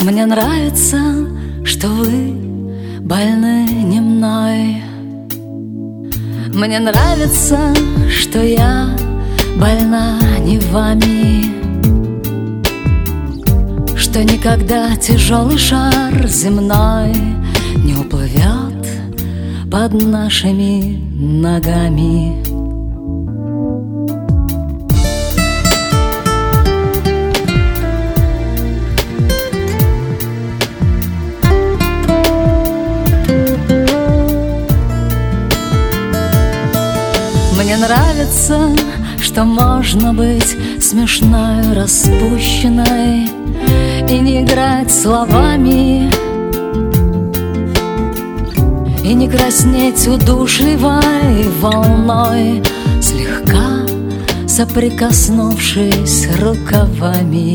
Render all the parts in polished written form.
Мне нравится, что вы больны не мной. Мне нравится, что я больна не вами, что никогда тяжелый шар земной не уплывет под нашими ногами. Мне нравится, что можно быть смешной, распущенной и не играть словами, и не краснеть удушливой волной, слегка соприкоснувшись рукавами.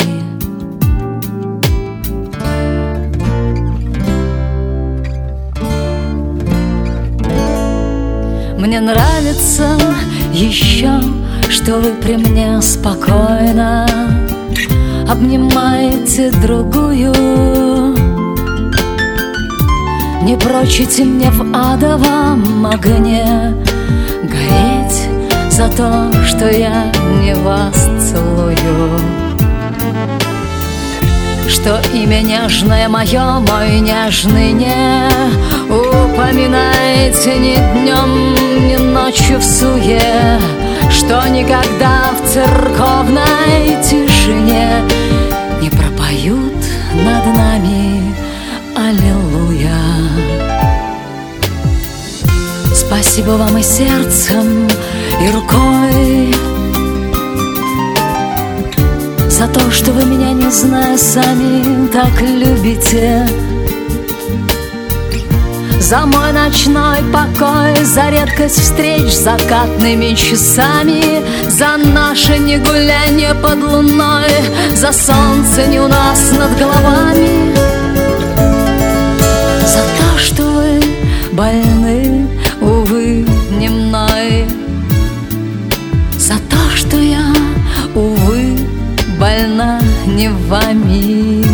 Мне нравится еще, что вы при мне спокойно обнимаете другую, не прочите мне в адовом огне гореть за то, что я не вас целую, что имя нежное мое, мой нежный, не упоминайте ни днем, ни ночью в суе, что никогда в церковной тишине не пропоют над нами аллилуйя. Спасибо вам и сердцем, и рукой за то, что вы меня, не зная, сами так любите, за мой ночной покой, за редкость встреч с закатными часами, за наше не гулянье под луной, за солнце не у нас над головами, за то, что вы больны, увы, не мной, за то, что я, увы, больна не вами.